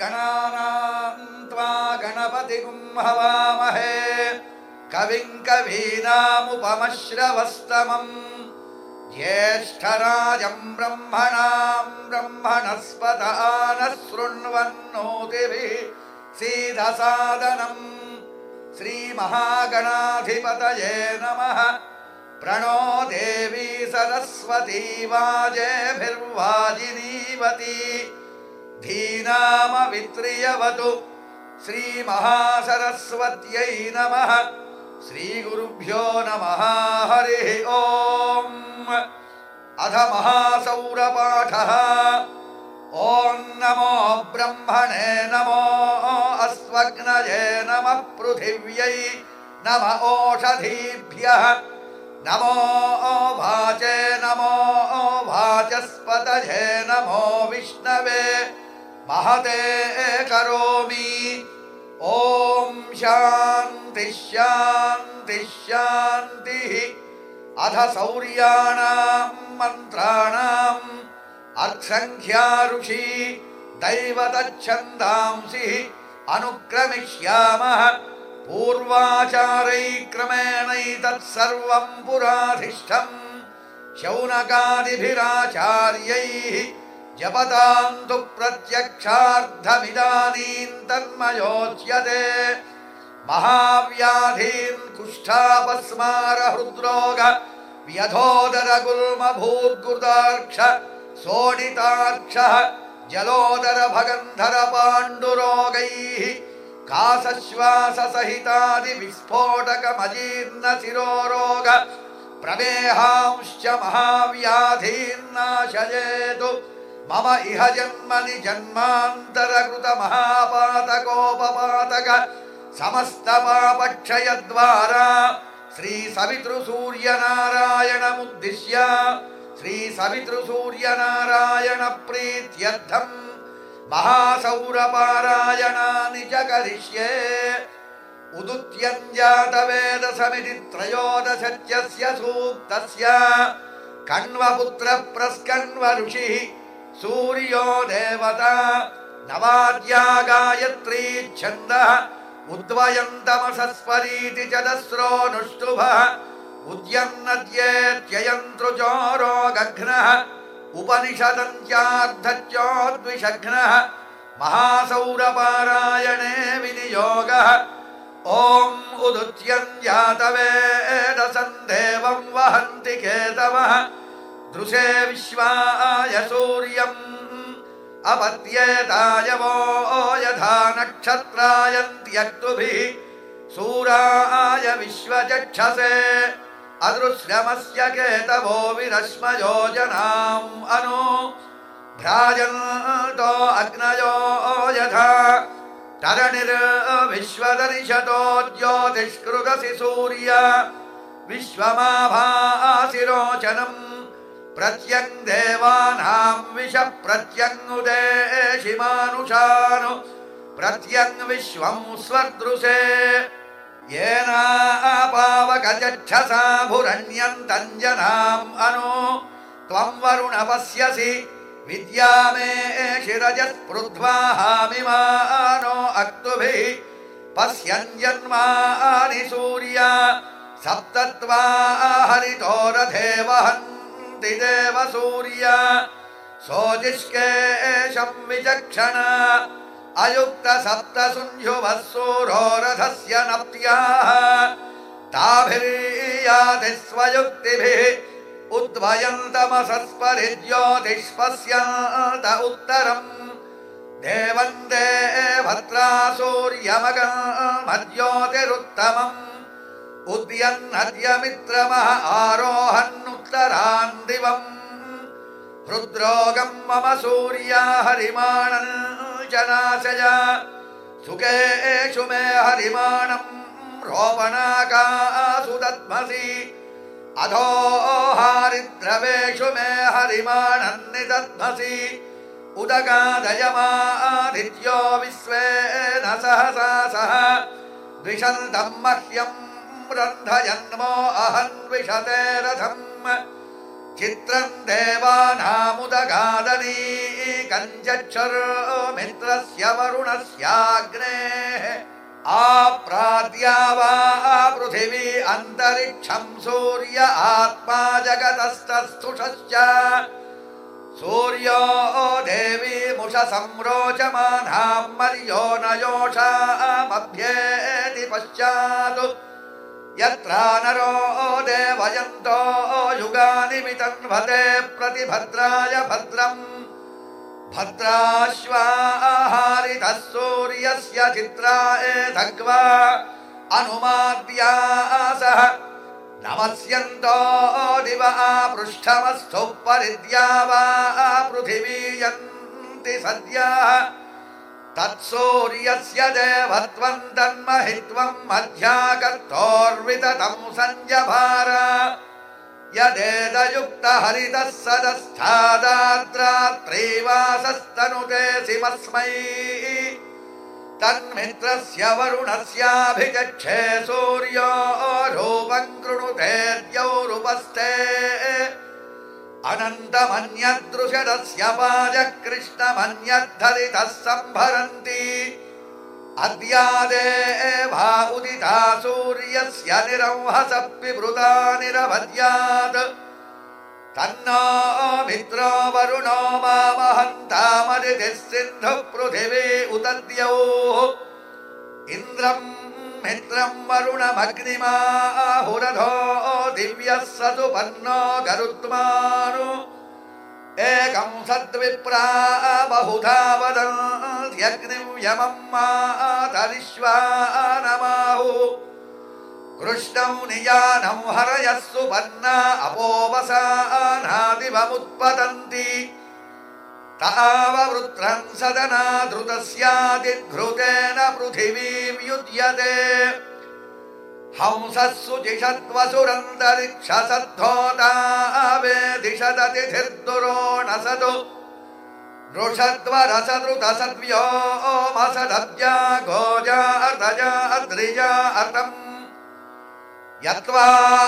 गणानां त्वा गणपतिं हवामहे कविं कवीनामुपमश्रवस्तमम् ज्येष्ठराजं ब्रह्मणां ब्रह्मणस्पत नः शृण्वन्नोतिभिः सीदसादनम् श्रीमहागणाधिपतये नमः। प्रणो देवी सरस्वती वाजेभिर्वाजिनीवती धीनामवित्रियवतु श्रीमहासरस्वत्यै नमः। श्रीगुरुभ्यो नमः। हरिः ओम्। अथ महासौरपाठः। ॐ नमो ब्रह्मणे नमो अस्वग्नये नमः पृथिव्यै नम ओषधीभ्यः नमो वाचे नमो वाचस्पतये नमो विष्णवे महते करोमि। ॐ शान्ति शान्ति शान्तिः। अथ सौर्याणां मन्त्राणाम् अर्थसङ्ख्या ऋषि दैवतच्छन्दांसि अनुक्रमिष्यामः। पूर्वाचारैक्रमेणैतत्सर्वं पुराधिष्ठम् शौनकादिभिराचार्यैः जपतां तु प्रत्यक्षार्थमिदानीं तन्मयोच्यते। महाव्याधीन् कुष्ठापस्मारहृद्रोग व्यधोदरगुल्मभूद्गुदार्क्ष सोडिताक्षः जलोदरभगन्धरपाण्डुरोगैः कासश्वाससहितादिविस्फोटकमजीर्णशिरोरोग प्रमेहांश्च महाव्याधीन्नाशयेतु मम इह जन्मनि जन्मान्तरकृतमहापातकोपपातक समस्तपापक्षयद्वारा श्रीसवितृसूर्यनारायणमुद्दिश्य श्रीसवितृसूर्यनारायणप्रीत्यर्थम् महासौरपारायणानि च करिष्ये। उदुत्यञ्जातवेदसमिति त्रयोदशत्यस्य सूक्तस्य कण्वपुत्रप्रस्कण्व ऋषिः सूर्यो देवता नवाद्या गायत्री छन्दः उद्वयन्तमसस्परीति चतस्रोऽनुष्टुभः उद्यन्नद्येत्ययन्तृचोरो गघ्नः उपनिषदन्त्यार्धच्योद्विषघ्नः महासौरपारायणे विनियोगः। ॐ उदुत्यञ्जातवेदसं देवं वहन्ति केतवः दृशे विश्वाय सूर्यम् अपत्येताय वो यथा नक्षत्रायन्त्यक्तुभिः सूराय विश्वचक्षसे अदृश्यमस्य केतवो विरश्मयो जनाम् अनु भ्राजन्तो अग्नयो यथा तरणिर्विश्वदर्शतो ज्योतिष्कृतसि सूर्य विश्वमाभासि रोचनम् प्रत्यङ् देवानां विष प्रत्यङ्उदेशि मानुषानु प्रत्यङ् विश्वं स्वदृशे येनापावकचक्षसा भुरण्यन्तञ्जनाम् अनु त्वं वरुण पश्यसि विद्यामे शिरजस्पृध्वाहामिमानो अक्तुभिः पश्यन्जन्मानि सूर्य सप्तत्वा हरितो रथे वहन्ति देव सूर्य सोजिष्केशं विचक्षण अयुक्त सप्तसुञ्जुवः सूरो रथस्य नप्त्याः ताभिर्याति स्वयुक्तिभिः उद्वयन्तमसस्परिज्योतिष्पश्यन्त उत्तरम् देवं देवत्रा सूर्यमगमज्योतिरुत्तमम् उद्यन्नद्यमित्रमः आरोहन्नुत्तरान् दिवम् हृद्रोगं मम सूर्या हरिमाणं च नाशय सुखेषु मे हरिमाणं रोपणाकासु दद्मसि अधो हारिद्रवेषु मे हरिमाणं निदद्मसि उदगादयमादित्यो विश्वेन सहसा सह द्विषन्तं मह्यं रन्धयन्मो अहन्विषते रथम् चित्रं देवानामुदगादनी कञ्चक्षरो मित्रस्य वरुणस्याग्नेः आप्राद्या वा पृथिवी अन्तरिक्षं सूर्य आत्मा जगतस्तस्थुषश्च सूर्यो देवी मुषसंरोचमानां मर्यो न योषामभ्येति पश्चात् यत्र नरो देवयन्तो युगानि वितन्वते प्रतिभद्राय भद्रम् भद्राश्वाहारितः सूर्यस्य चित्राय धग्वा अनुमाद्यासः नमस्यन्तो दिवा पृष्ठमस्थु परिद्या वा पृथिवी यन्ति सद्यः तत्सूर्यस्य देवत्वं तन्महित्वं मध्याकर्तोर्विततं संजभार यदेदयुक्तहरितः सदस्थादाद्रात्रीवासस्तनुते सिमस्मै तन्मित्रस्य वरुणस्याभिचक्षे सूर्यो रूपं कृणुते द्यौरुपस्थे अनन्तमन्यदृशदस्य पाजकृष्णमन्यद्धरितः सम्भरन्ति अद्यादेवा उदिता सूर्यस्य निरंहसः पिबृता निरभद्यात् तन्नो मित्रो वरुणो मामहन्तामदितिः सिन्धुः पृथिवी उतद्यौः इन्द्रं मित्रं वरुणमग्निमाहुरधो दिव्यः स सुपन्नो गरुत्मानु एकं सद्विप्रा बहुधा वदन्त्यग्निं यमं मातरिश्वानमाहुः कृष्णं नियानं हरयः सुपन्ना अपोवसानादिवमुत्पतन्ति ताववृत्रं सदना धृतस्यादिघृतेन पृथिवीं युज्यते हंसः शुचिषद्वसुरन्तरिक्षसद्धोता वेदिशदतिथिर्दुरोणसदु नृषद्वरसदृतसद्व्योमसदब्जा गोजा अर्धजा अद्रिजा अतम् यत्वा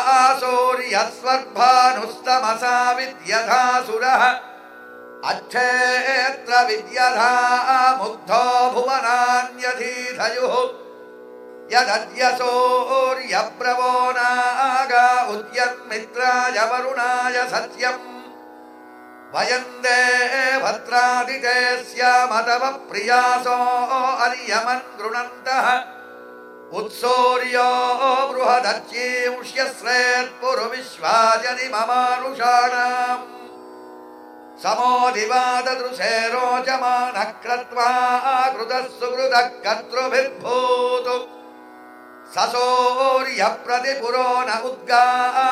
सूर्यस्वर्भानुस्तमसा विद्यधासुरः अच्छेत्र विद्यधा मुग्धो भुवनान्यधीधयुः यदद्य सूर्यप्रवो नागा उद्यन्मित्राय वरुणाय सत्यम् वयं देवत्रादिते स्यामतव प्रियासो अर्यमन् गृणन्तः उत्सूर्यो बृहदच्चींष्यश्रेत्पुरुविश्वाजनि ममानुषाणाम् समोदिवाददृशे रोचमानः क्रत्वा कृतः सुकृतः कर्तृभिर्भूतु ससूर्यप्रतिपुरो न उद्गा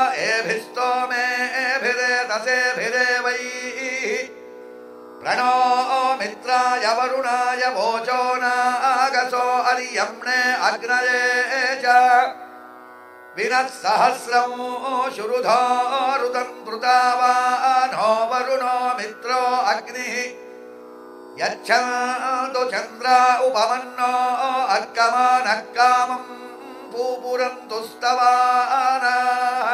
एभिस्तोमेभिरेतसेभिरेवैः प्रणो मित्राय वरुणाय वोचो नागसो अर्यम्णे अग्नये च विनः सहस्रं शुरुधो ऋतं कृतावानो वरुणो मित्रो अग्निः यच्छन्तु चन्द्रा उपमन्नो अर्कमानः कामं पूपुरन्तु स्तवानाः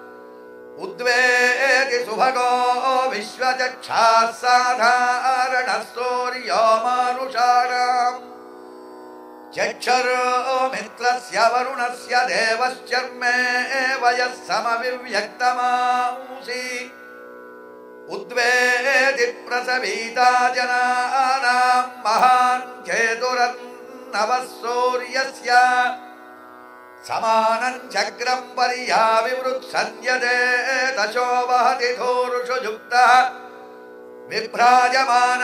उद्वेति सुभगो विश्वचक्षाः साधारणः सूर्यो मानुषाणाम् चक्षरो मित्रस्य वरुणस्य देवश्चर्मे वयः समविव्यक्तमांसि उद्वेति प्रसवीता जनानां महान् केतुरन्नवः सूर्यस्य समानं चक्रं पर्याविवृत्सन्यते दशो वहति धूर्षु युक्तः विभ्राजमान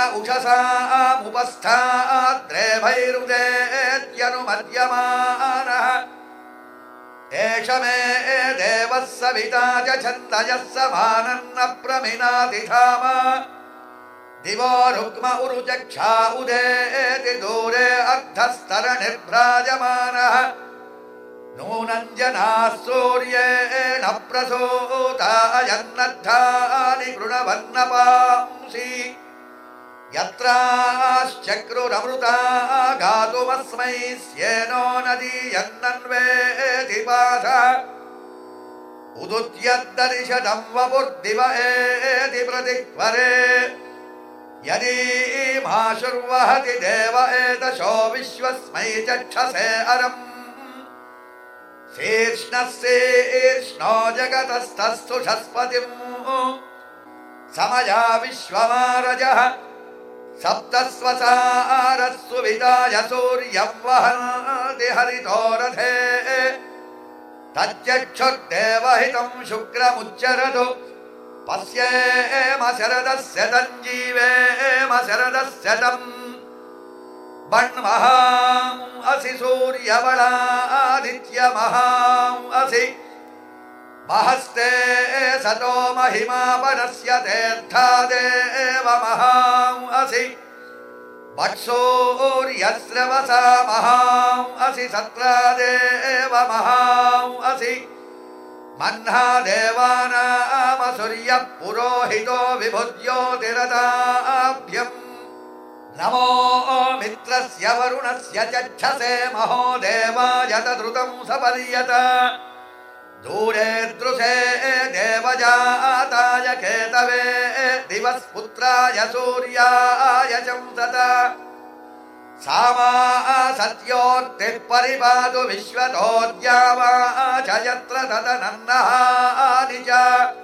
उषसामुपस्थाद्रेभैरुदेत्यनुमद्यमानः एष मे देवः सविता च छन्दयः समानन्न प्रमिनाति धाम दिवो रुक्म उरुचक्षा उदेति दूरे अर्धस्तरणिर्भ्राजमानः नूनं जनाः सूर्येण प्रसूता अयन्नद्धानि कृणवन्नपांसि यत्राश्चक्रुरमृता गातुमस्मै स्येनो नदीयन्नन्वेति पाथ उदुत्यद्दर्शनं वपुर्दिव एति प्रतिक्वरे यदि माशुर्वहति देव एतशो विश्वस्मै चक्षसे अरम् शीर्ष्णो जगतस्तस्तु षस्पतिम् समया विश्वमारजः सप्तस्वसारस्सु विदाय सूर्यं वहन्ति हरितो रथे तच्चक्षुर्देवहितं शुक्रमुच्चरतु पश्येम शरदस्य तञ्जीवेम शरदस्य तम् वह्महां असि सूर्यबलादित्यमहां असि महस्ते सतो महिमा परस्य तेऽर्थादेव महां असि वत्सूर्यस्रवसा महां असि सत्रादेव महां असि मह्ना देवानामसूर्यः पुरोहितो विभुज्योतिरताभ्यम् नमो मित्रस्य वरुणस्य चक्षसे महो देवाय तद्रुतं सपर्यत दूरे दृशे देवजाताय केतवे दिवस्पुत्राय सूर्याय चंसत सामा सत्योक्तिः परिपातु विश्वतोऽद्यावा च यत्र तदनन्नहानि च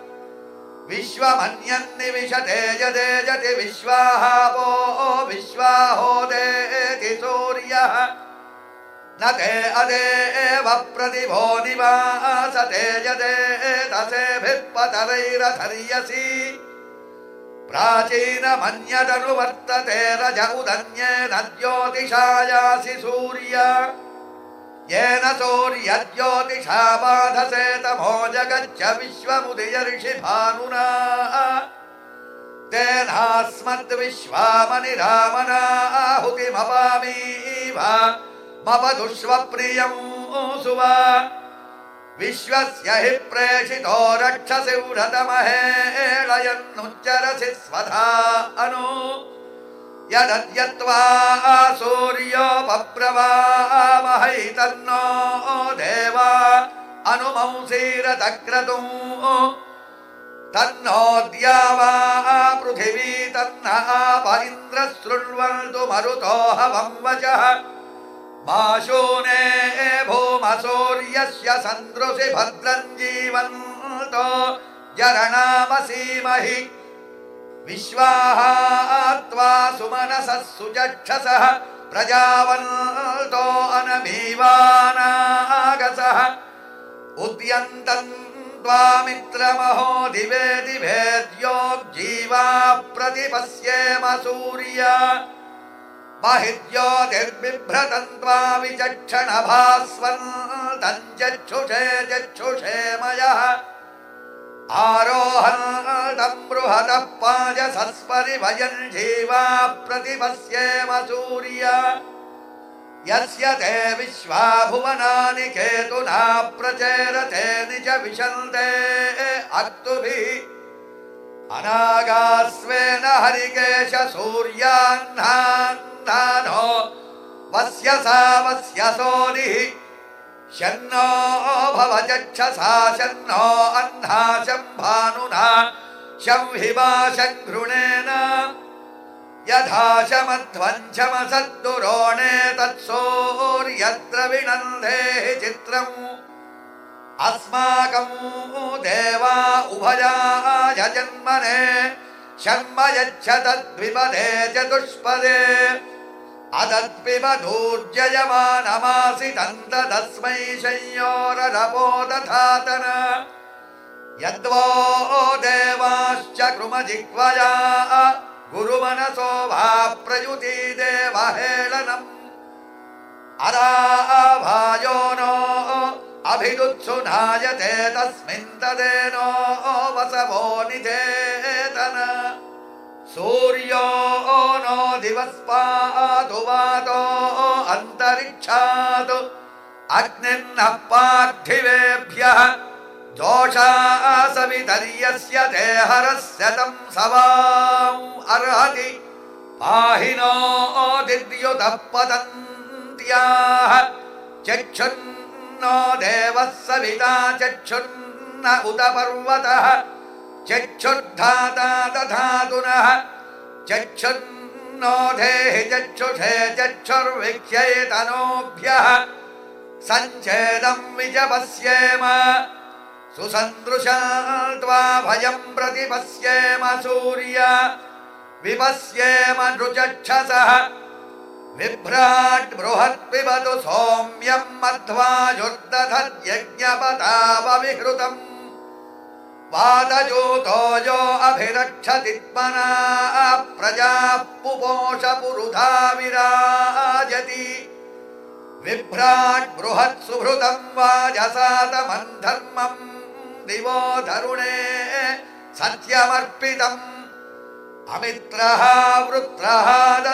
विश्वमन्यन्निविशते यदेजति विश्वाहापो विश्वाहोदेति सूर्यः न ते अदेव प्रतिभो निवासते यदेतसेभिः पतरैरथर्यसि प्राचीनमन्यदनुवर्तते रज उदन्येन ज्योतिषायासि सूर्य येन सूर्यज्योतिषा बाधसे तमो जगच्च विश्वमुदयर्षि भानुना तेनास्मद्विश्वामनिरामनाहुतिमपामीव मपदुष्वप्रियं सुवा विश्वस्य हि प्रेषितो रक्षसि व्रतमहेळयन्नुच्चरसि स्वधा अनु यदद्यत्वा सूर्योपप्रवामहै तन्नो देवा अनुमंसीरतक्रतुं तन्नोऽद्या वा पृथिवी तन्न आप इन्द्रः शृण्वन्तु मरुतो हवं वचः माशूने भूमसूर्यस्य सन्दृशि भद्रं जीवन्तो जरणामसीमहि विश्वाहात्वा सुमनसः सुचक्षसः प्रजावन्तो अनमीवानागसः उद्यन्तं त्वामित्रमहो दिवे दिवेद्योग्जीवा प्रतिपश्येम सूर्य महिद्योतिर्बिभ्रतं त्वा विचक्षण भास्वन्तं चक्षुषे चक्षुषे मयः आरोहन्तं बृहतः पाजसस्परिभयन् जीवा प्रतिपश्येम सूर्य यस्य ते विश्वा भुवनानि केतुना प्रचेरते निज विशन्ते अक्तुभिः अनागास्वेन हरिकेश सूर्याह्नान्नानो वस्य सा वस्य सोनिः शन्नो भव चक्षसा शन्नो अह्ना शं भानुना शं हिमा शं घृणेन यथा शमध्वञ्चमसद्दुरोणे तत्सूर्यद्रविणन्धेहि चित्रम् अस्माकं देवा उभयाय जन्मने शर्म यच्छ तद्विपदे चतुष्पदे अदत्पिबधूर्जयमानमासि तन्तदस्मै संयोररपो दधातन यद्वो देवाश्च कृमजिह्वया गुरुमनसो वा प्रयुति देवहेळनम् अराभायो नो अभिदुत्सुनायते तस्मिन् तदेनो वसवो निधेतन सूर्यो नो दिवस्पातु वातो अन्तरिक्षात् अग्निर्नः पार्थिवेभ्यः जोषा सवितर्यस्य ते हरस्य तं सवाम् अर्हति पाहिनो दिद्युतः पतन्त्याः चक्षुन्नो देवः सविता चक्षुर्न उत पर्वतः चक्षुर्धाता दधातु नः चक्षुर्नो धेहि चक्षुषे चक्षुर्विख्येतनोभ्यः सञ्चेदं विजपस्येम सुसन्दृशत्वा भयं प्रतिपश्येम सूर्य विपश्येम नृचक्षसः बिभ्राट् बृहत् पिबतु सौम्यं मध्वायुर्दधद्यज्ञपतावविहृतम् वातजूतो यो अभिरक्षति त्मना प्रजाः पुपोष पुरुधा विराजति बिभ्राट् बृहत् सुभृतं वाजसातमं धर्मं दिवो धरुणे सत्यमर्पितम् अमित्रः वृत्रः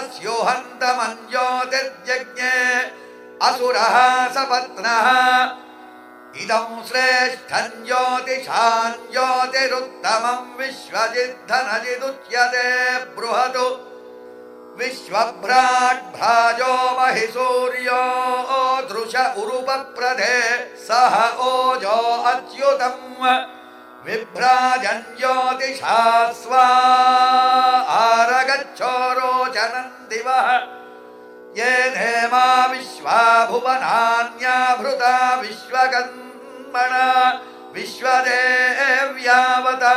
दस्योहन्तमञ्ज्योतिर्यज्ञे असुरः सपत्नः इदं श्रेष्ठं ज्योतिषां ज्योतिरुत्तमं विश्वजिद्धनजिदुच्यते बृहतु विश्वभ्राट् भ्राजो महिसूर्यो दृश उरुपप्रधे सह ओजो अच्युतम् विभ्राजन् ज्योतिषा स्वा आरगच्छोरोचनं दिवः ये नेमा विश्वा भुवनान्याभृता विश्वकर्मणा विश्वदेव्यावता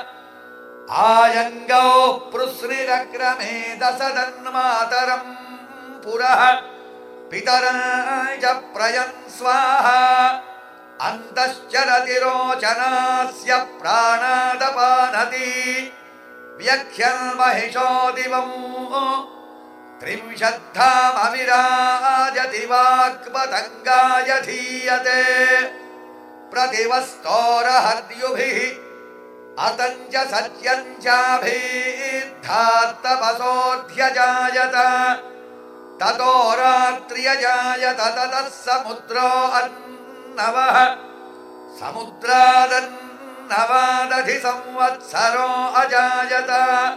आयङ्गौ पृश्निरक्रमे दशदन्मातरं पुरः पितरं च प्रयन् स्वाहा अन्तश्चरतिरोचनास्य प्राणादपानति व्यख्यन्महिषो दिवम् त्रिंशद्धामविराजति वाक्पतङ्गाय धीयते प्रतिवस्तोरहद्युभिः अतञ्च सत्यञ्चाभिद्धात्तपसोऽध्यजायत ततो रात्र्यजायत ततः समुद्रो अन्नवः समुद्रादन्नवादधि संवत्सरो अजायत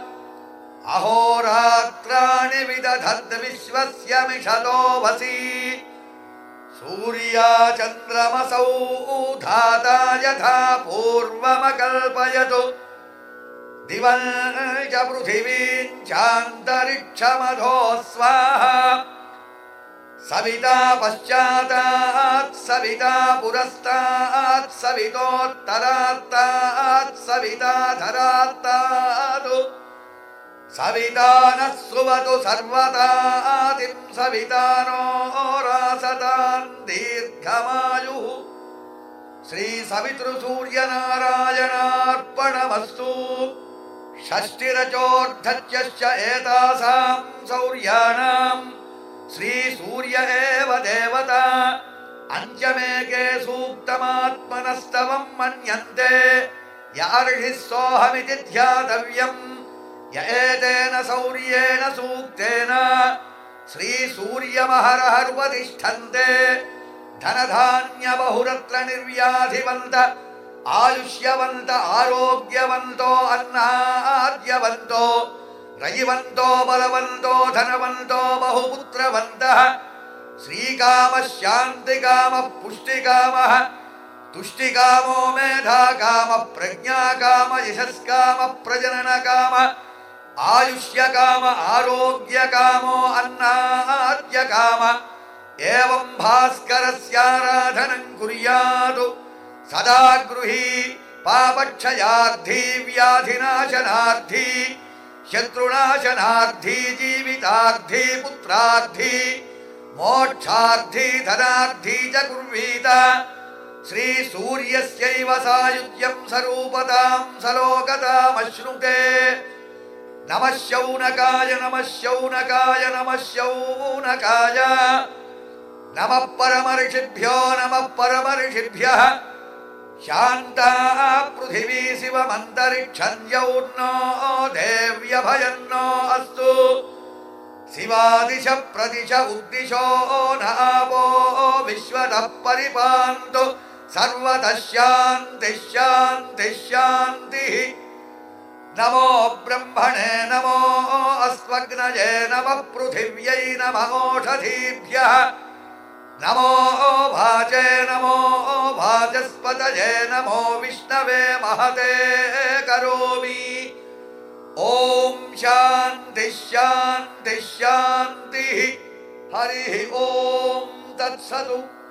अहोरात्राणि विदधद्विश्वस्य मिषतो वसि सूर्या चन्द्रमसौ धाता यथा पूर्वमकल्पयतु दिवं च पृथिवीं चान्तरिक्षमधो स्वाहा सविता पश्चातात् सविता पुरस्तात् सवितोत्तरात्तात् सविता धरात्तात् सविता नः सुवतु सर्वदातिं सविता नो रासतां दीर्घमायुः श्रीसवितृसूर्यनारायणार्पणमस्तु षष्टिरचोर्धत्यश्च एतासां सौर्याणां श्रीसूर्य एव देवता अञ्चमेके सूक्तमात्मनस्तवं मन्यन्ते यार्हिः सोऽहमिति ध्यातव्यम् य एतेन सौर्येण सूक्तेन श्रीसूर्यमहरहरुपतिष्ठन्ते धनधान्यबहुरत्र निर्व्याधिवन्त आयुष्यवन्त आरोग्यवन्तो अन्नाद्यवन्तो रयिवन्तो बलवन्तो धनवन्तो बहुपुत्रवन्तः श्रीकामः शान्तिकामः पुष्टिकामः तुष्टिकामो मेधाकामः प्रज्ञाकामः यशस्कामः प्रजननकामः आयुष्यकाम आरोग्यकामो अन्नाद्यकामः एवं भास्करस्याराधनं कुर्यात् सदा गृही पापक्षयार्थी व्याधिनाशनार्थी शत्रुनाशनार्थी जीवितार्थी पुत्रार्थी मोक्षार्थी धनार्थी च कुर्वीत श्रीसूर्यस्यैव सायुज्यं सरूपतां सलोकतामश्नुते नमः शौनकाय नमः शौनकाय नमः शौनकाय नमः परमर्षिभ्यो नमः परमर्षिभ्यः शान्ता पृथिवी शिवमन्तरिक्षं यौर्नो देव्यभयन्नो अस्तु शिवादिश प्रदिश उद्दिशो नापो विश्वतः परिपान्तु सर्वतः शान्तिः शान्तिः शान्तिः नमो ब्रह्मणे नमो अस्त्वग्नये नमः पृथिव्यै नमः ओषधीभ्यः नमो भाचस्पतये नमो विष्णवे महते करोमि। ॐ शान्ति शान्ति शान्तिः। हरिः ॐ तत्सतु।